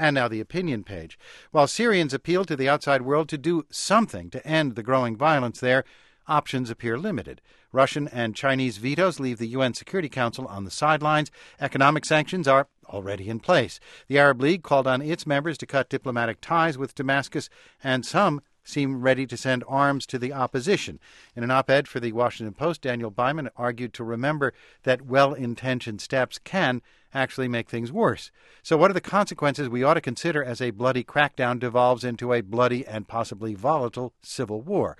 And now the opinion page. While Syrians appeal to the outside world to do something to end the growing violence there, options appear limited. Russian and Chinese vetoes leave the UN Security Council on the sidelines. Economic sanctions are already in place. The Arab League called on its members to cut diplomatic ties with Damascus, and some seem ready to send arms to the opposition. In an op-ed for the Washington Post, Daniel Byman argued to remember that well-intentioned steps can actually make things worse. So what are the consequences we ought to consider as a bloody crackdown devolves into a bloody and possibly volatile civil war?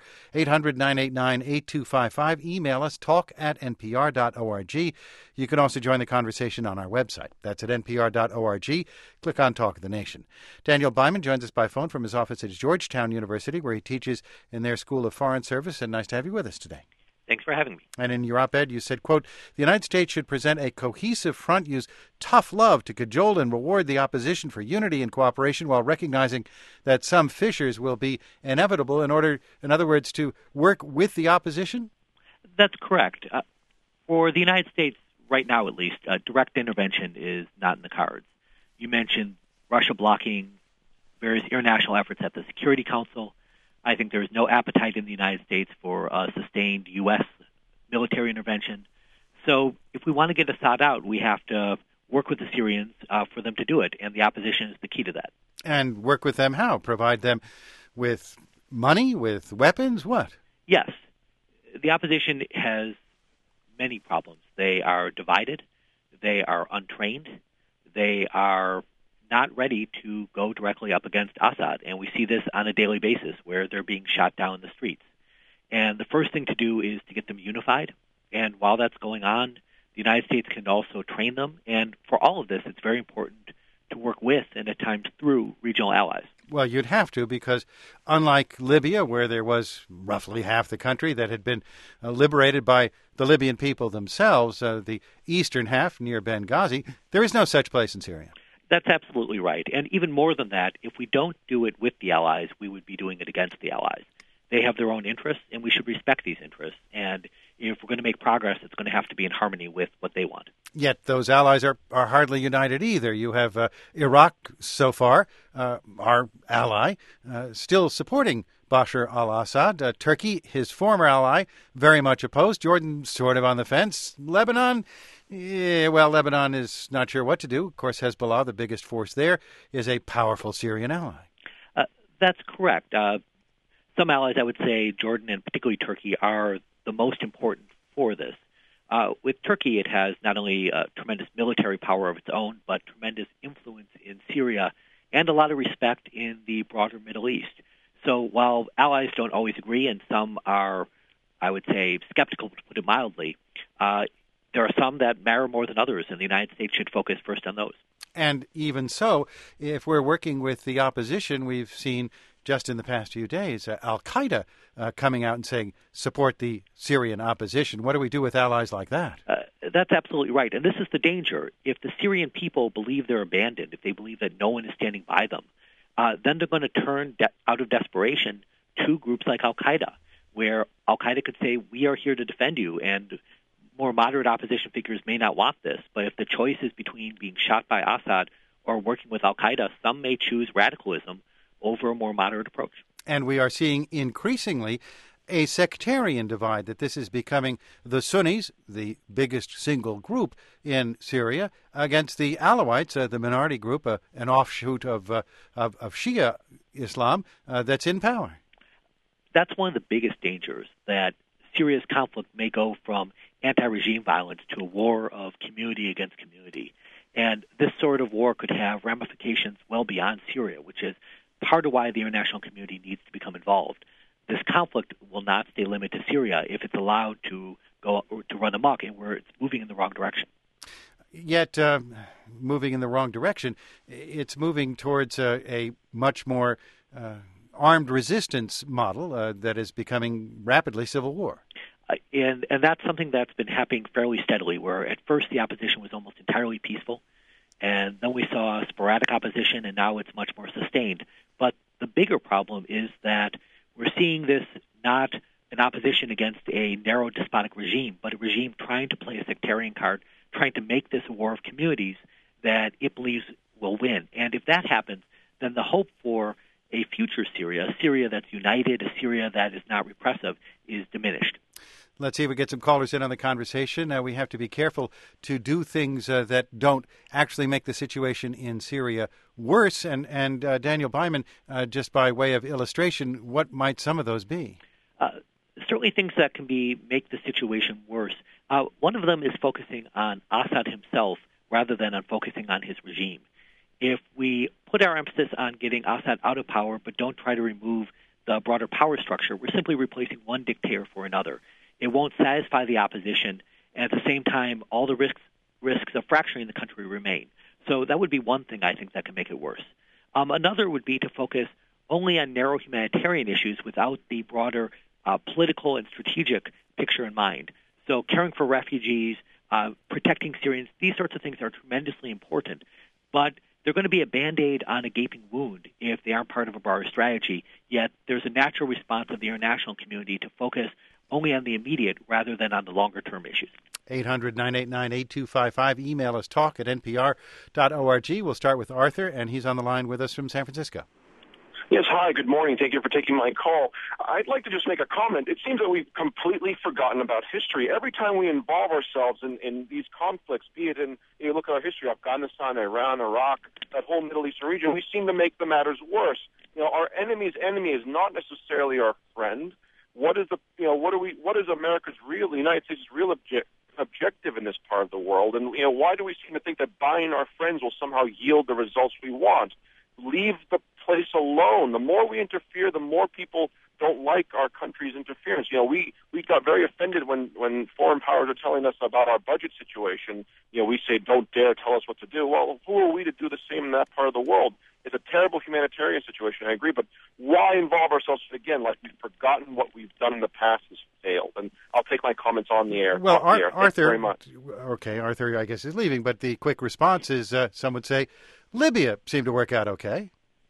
800-989-8255. Email us, talk@npr.org. You can also join the conversation on our website. That's at npr.org. Click on Talk of the Nation. Daniel Byman joins us by phone from his office at Georgetown University, where he teaches in their School of Foreign Service. And nice to have you with us today. Thanks for having me. And in your op-ed, you said, quote, the United States should present a cohesive front, use tough love to cajole and reward the opposition for unity and cooperation while recognizing that some fissures will be inevitable in other words, to work with the opposition? That's correct. For the United States, right now at least, direct intervention is not in the cards. You mentioned Russia blocking various international efforts at the Security Council. I think there's no appetite in the United States for a sustained U.S. military intervention. So if we want to get Assad out, we have to work with the Syrians for them to do it, and the opposition is the key to that. And work with them how? Provide them with money, with weapons, what? Yes. The opposition has many problems. They are divided. They are untrained. They are not ready to go directly up against Assad. And we see this on a daily basis where they're being shot down in the streets. And the first thing to do is to get them unified. And while that's going on, the United States can also train them. And for all of this, it's very important to work with and at times through regional allies. Well, you'd have to, because unlike Libya, where there was roughly half the country that had been liberated by the Libyan people themselves, the eastern half near Benghazi, there is no such place in Syria. That's absolutely right. And even more than that, if we don't do it with the allies, we would be doing it against the allies. They have their own interests, and we should respect these interests. And if we're going to make progress, it's going to have to be in harmony with what they want. Yet those allies are hardly united either. You have Iraq so far, our ally, still supporting Bashar al-Assad. Turkey, his former ally, very much opposed. Jordan sort of on the fence. Lebanon, Lebanon is not sure what to do. Of course, Hezbollah, the biggest force there, is a powerful Syrian ally. That's correct. Some allies, I would say, Jordan and particularly Turkey, are the most important for this. With Turkey, it has not only tremendous military power of its own, but tremendous influence in Syria and a lot of respect in the broader Middle East. So while allies don't always agree, and some are, I would say, skeptical, to put it mildly, there are some that matter more than others, and the United States should focus first on those. And even so, if we're working with the opposition, we've seen just in the past few days Al-Qaeda coming out and saying, support the Syrian opposition. What do we do with allies like that? That's absolutely right. And this is the danger. If the Syrian people believe they're abandoned, if they believe that no one is standing by them, then they're going to turn out of desperation to groups like Al-Qaeda, where Al-Qaeda could say, we are here to defend you, and more moderate opposition figures may not want this. But if the choice is between being shot by Assad or working with Al-Qaeda, some may choose radicalism over a more moderate approach. And we are seeing increasingly a sectarian divide, that this is becoming the Sunnis, the biggest single group in Syria, against the Alawites, the minority group, an offshoot of Shia Islam that's in power. That's one of the biggest dangers, that Syria's conflict may go from anti-regime violence to a war of community against community. And this sort of war could have ramifications well beyond Syria, which is part of why the international community needs to become involved. This conflict will not stay limited to Syria if it's allowed to go to run amok, and where it's moving in the wrong direction. Yet, moving in the wrong direction, it's moving towards a much more armed resistance model that is becoming rapidly civil war. And that's something that's been happening fairly steadily, where at first the opposition was almost entirely peaceful, and then we saw sporadic opposition, and now it's much more sustained. But the bigger problem is that we're seeing this not an opposition against a narrow despotic regime, but a regime trying to play a sectarian card, trying to make this a war of communities that it believes will win. And if that happens, then the hope for a future Syria, a Syria that's united, a Syria that is not repressive, is diminished. Let's see if we get some callers in on the conversation. We have to be careful to do things that don't actually make the situation in Syria worse. And Daniel Byman, just by way of illustration, what might some of those be? Certainly things that can make the situation worse. One of them is focusing on Assad himself rather than on focusing on his regime. If we put our emphasis on getting Assad out of power but don't try to remove the broader power structure, we're simply replacing one dictator for another. It won't satisfy the opposition, and at the same time, all the risks of fracturing the country remain. So that would be one thing I think that can make it worse. Another would be to focus only on narrow humanitarian issues without the broader political and strategic picture in mind. So caring for refugees, protecting Syrians, these sorts of things are tremendously important, but they're going to be a Band-Aid on a gaping wound if they aren't part of a broader strategy, yet there's a natural response of the international community to focus only on the immediate rather than on the longer-term issues. 800-989-8255. Email us talk@npr.org. We'll start with Arthur, and he's on the line with us from San Francisco. Yes, hi, good morning. Thank you for taking my call. I'd like to just make a comment. It seems that we've completely forgotten about history. Every time we involve ourselves in these conflicts, be it in, you look at our history, Afghanistan, Iran, Iraq, that whole Middle Eastern region, we seem to make the matters worse. Our enemy's enemy is not necessarily our friend. What is America's real, the United States' real objective in this part of the world? And, why do we seem to think that buying our friends will somehow yield the results we want? Leave the place alone. The more we interfere, the more people don't like our country's interference. We got very offended when foreign powers are telling us about our budget situation. We say, don't dare tell us what to do. Well, who are we to do the same in that part of the world? It's a terrible humanitarian situation, I agree, but why involve ourselves again like we've forgotten what we've done in the past has failed? And I'll take my comments on the air. Well, Arthur, Thank you very much. Okay, Arthur, I guess, is leaving, but the quick response is some would say Libya seemed to work out okay.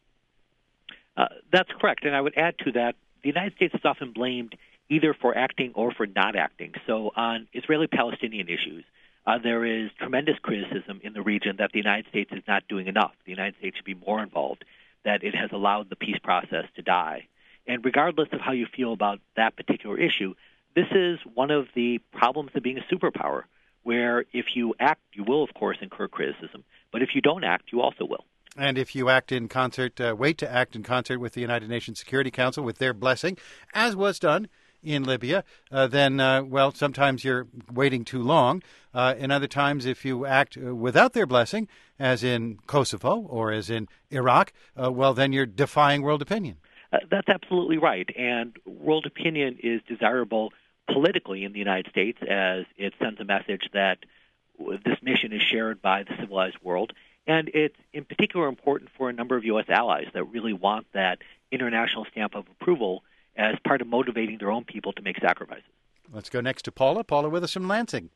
That's correct, and I would add to that, the United States is often blamed either for acting or for not acting. So on Israeli-Palestinian issues, there is tremendous criticism in the region that the United States is not doing enough. The United States should be more involved, that it has allowed the peace process to die. And regardless of how you feel about that particular issue, this is one of the problems of being a superpower, where if you act, you will, of course, incur criticism, but if you don't act, you also will. And if you act in concert, wait to act in concert with the United Nations Security Council with their blessing, as was done in Libya, then, sometimes you're waiting too long. And other times, if you act without their blessing, as in Kosovo or as in Iraq, then you're defying world opinion. That's absolutely right. And world opinion is desirable politically in the United States as it sends a message that this mission is shared by the civilized world. And it's in particular important for a number of U.S. allies that really want that international stamp of approval as part of motivating their own people to make sacrifices. Let's go next to Paula. Paula with us from Lansing.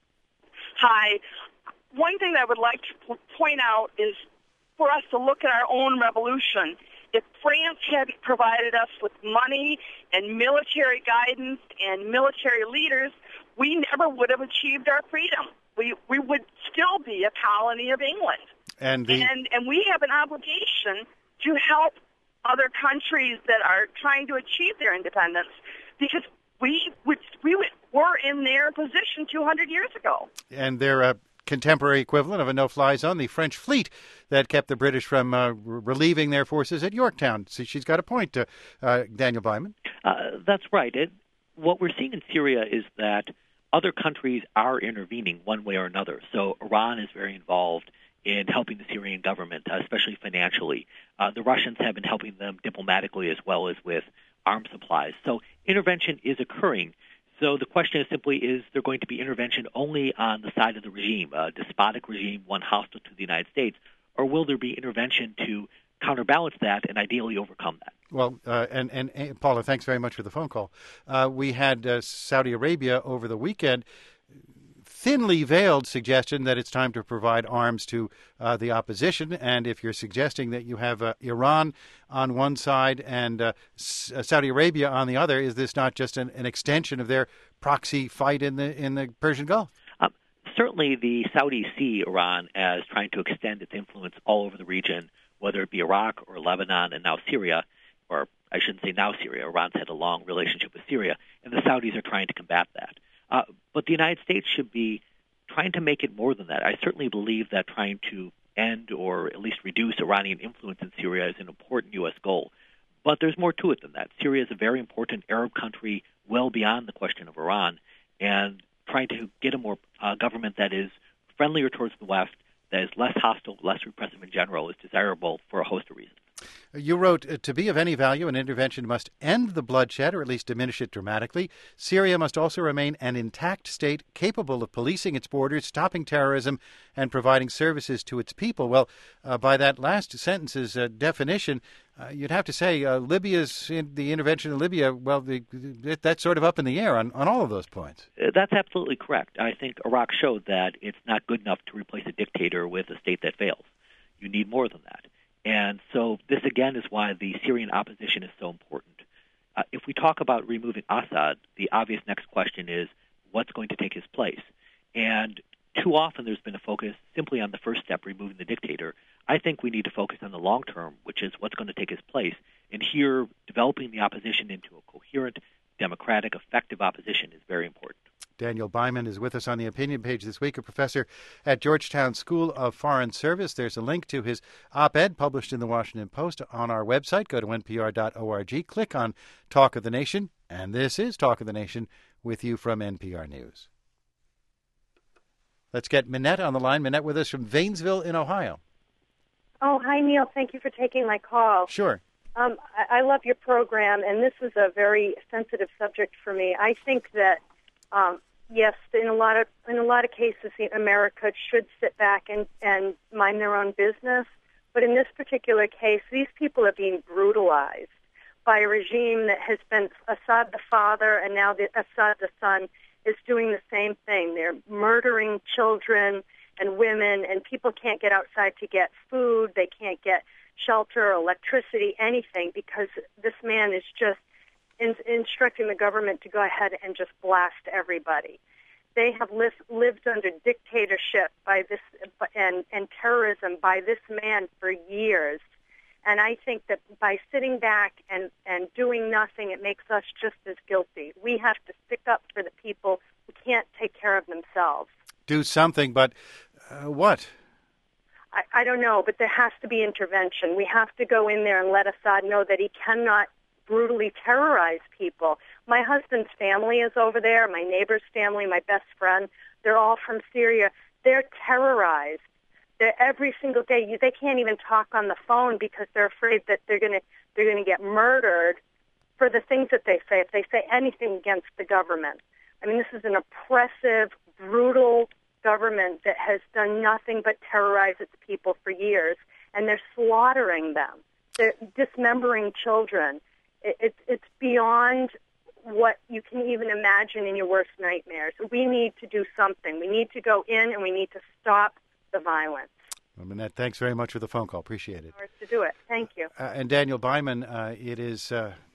Hi. One thing that I would like to point out is for us to look at our own revolution. If France hadn't provided us with money and military guidance and military leaders, we never would have achieved our freedom. We would still be a colony of England. And we have an obligation to help other countries that are trying to achieve their independence because we were in their position 200 years ago. And their contemporary equivalent of a no-fly zone, the French fleet that kept the British from relieving their forces at Yorktown. So she's got a point, Daniel Byman. That's right. What we're seeing in Syria is that other countries are intervening one way or another. So Iran is very involved in helping the Syrian government, especially financially. The Russians have been helping them diplomatically as well as with arms supplies. So intervention is occurring. So the question is simply, is there going to be intervention only on the side of the regime, a despotic regime, one hostile to the United States, or will there be intervention to counterbalance that and ideally overcome that? Well, and Paula, thanks very much for the phone call. We had Saudi Arabia over the weekend thinly veiled suggestion that it's time to provide arms to the opposition. And if you're suggesting that you have Iran on one side and Saudi Arabia on the other, is this not just an extension of their proxy fight in the Persian Gulf? certainly the Saudis see Iran as trying to extend its influence all over the region, whether it be Iraq or Lebanon and now Syria, or I shouldn't say now Syria. Iran's had a long relationship with Syria, and the Saudis are trying to combat that. But the United States should be trying to make it more than that. I certainly believe that trying to end or at least reduce Iranian influence in Syria is an important U.S. goal. But there's more to it than that. Syria is a very important Arab country well beyond the question of Iran, and trying to get a more government that is friendlier towards the West, that is less hostile, less repressive in general, is desirable for a host of reasons. You wrote, to be of any value, an intervention must end the bloodshed or at least diminish it dramatically. Syria must also remain an intact state capable of policing its borders, stopping terrorism, and providing services to its people. Well, by that last sentence's definition, you'd have to say the intervention in Libya, well, that's sort of up in the air on all of those points. That's absolutely correct. I think Iraq showed that it's not good enough to replace a dictator with a state that fails. You need more than that. And so this, again, is why the Syrian opposition is so important. If we talk about removing Assad, the obvious next question is what's going to take his place? And too often there's been a focus simply on the first step, removing the dictator. I think we need to focus on the long term, which is what's going to take his place. And here, developing the opposition into a coherent, democratic, effective opposition is very important. Daniel Byman is with us on the opinion page this week, a professor at Georgetown School of Foreign Service. There's a link to his op-ed published in the Washington Post on our website. Go to npr.org, click on Talk of the Nation, and this is Talk of the Nation with you from NPR News. Let's get Minette on the line. Minette with us from Zanesville in Ohio. Oh, hi, Neil. Thank you for taking my call. Sure. I love your program, and this is a very sensitive subject for me. I think that yes, in a lot of cases, America should sit back and mind their own business. But in this particular case, these people are being brutalized by a regime that has been Assad the father, and now Assad the son is doing the same thing. They're murdering children and women, and people can't get outside to get food. They can't get shelter, electricity, anything, because this man is just instructing the government to go ahead and just blast everybody. They have lived under dictatorship by this and terrorism by this man for years. And I think that by sitting back and doing nothing, it makes us just as guilty. We have to stick up for the people who can't take care of themselves. Do something, but what? I don't know, but there has to be intervention. We have to go in there and let Assad know that he cannot brutally terrorize people. My husband's family is over there, my neighbor's family, my best friend. They're all from Syria. They're terrorized. Every single day. They can't even talk on the phone because they're afraid that they're going to get murdered for the things that they say if they say anything against the government. I mean, this is an oppressive, brutal government that has done nothing but terrorize its people for years, and they're slaughtering them. They're dismembering children. It's beyond what you can even imagine in your worst nightmares. We need to do something. We need to go in and we need to stop the violence. Well, Minette, thanks very much for the phone call. Appreciate it. To do it. Thank you. And Daniel Byman, it is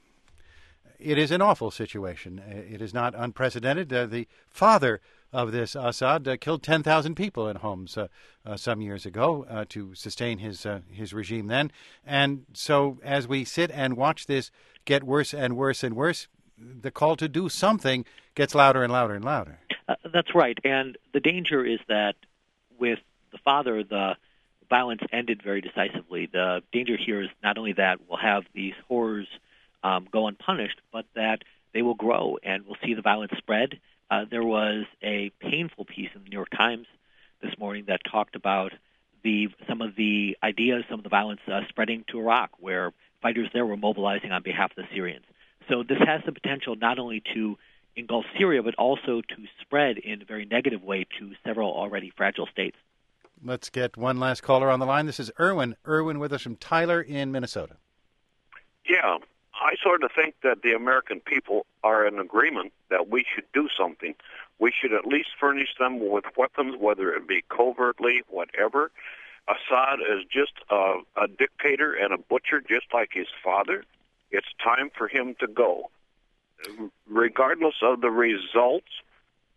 an awful situation. It is not unprecedented. The father of this Assad killed 10,000 people in Homs some years ago to sustain his regime then. And so as we sit and watch this get worse and worse and worse, the call to do something gets louder and louder and louder. That's right. And the danger is that with the father, the violence ended very decisively. The danger here is not only that we'll have these horrors go unpunished, but that they will grow and we'll see the violence spread. There was a painful piece in the New York Times this morning that talked about some of the ideas, some of the violence spreading to Iraq, where fighters there were mobilizing on behalf of the Syrians. So this has the potential not only to engulf Syria, but also to spread in a very negative way to several already fragile states. Let's get one last caller on the line. This is Erwin. Erwin with us from Tyler in Minnesota. Yeah, I sort of think that the American people are in agreement that we should do something. We should at least furnish them with weapons, whether it be covertly, whatever. Assad is just a dictator and a butcher, just like his father. It's time for him to go. Regardless of the results,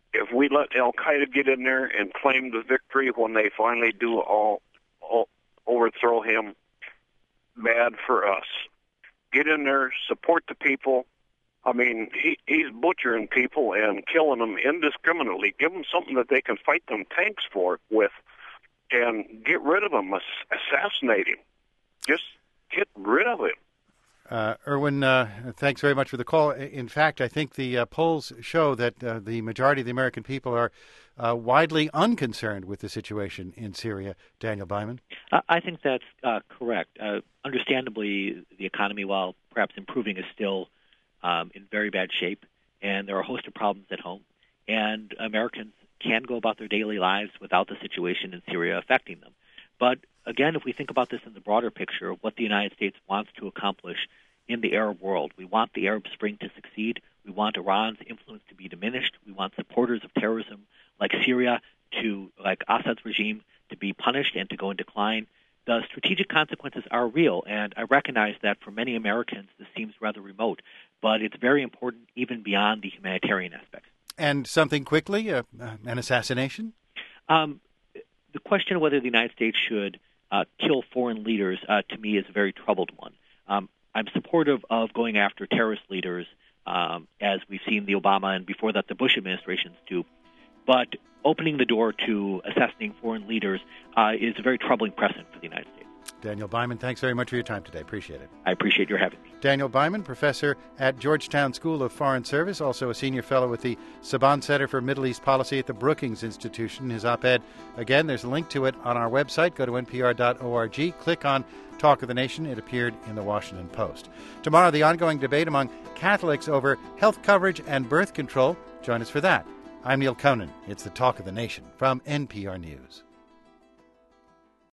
if we let Al-Qaeda get in there and claim the victory when they finally do all overthrow him, bad for us. Get in there, support the people. I mean, he's butchering people and killing them indiscriminately. Give them something that they can fight them tanks with, and get rid of him, assassinate him. Just get rid of him. Erwin, thanks very much for the call. In fact, I think the polls show that the majority of the American people are widely unconcerned with the situation in Syria. Daniel Byman? I think that's correct. Understandably, the economy, while perhaps improving, is still in very bad shape, and there are a host of problems at home. And Americans can go about their daily lives without the situation in Syria affecting them. But again, if we think about this in the broader picture of what the United States wants to accomplish in the Arab world, we want the Arab Spring to succeed. We want Iran's influence to be diminished. We want supporters of terrorism like Syria like Assad's regime, to be punished and to go in decline. The strategic consequences are real, and I recognize that for many Americans this seems rather remote, but it's very important even beyond the humanitarian aspects. And something quickly, an assassination? The question of whether the United States should kill foreign leaders, to me, is a very troubled one. I'm supportive of going after terrorist leaders, as we've seen the Obama and before that the Bush administrations do. But opening the door to assassinating foreign leaders is a very troubling precedent for the United States. Daniel Byman, thanks very much for your time today. Appreciate it. I appreciate your having me. Daniel Byman, professor at Georgetown School of Foreign Service, also a senior fellow with the Saban Center for Middle East Policy at the Brookings Institution. His op-ed, again, there's a link to it on our website. Go to npr.org. Click on Talk of the Nation. It appeared in the Washington Post. Tomorrow, the ongoing debate among Catholics over health coverage and birth control. Join us for that. I'm Neil Conan. It's the Talk of the Nation from NPR News.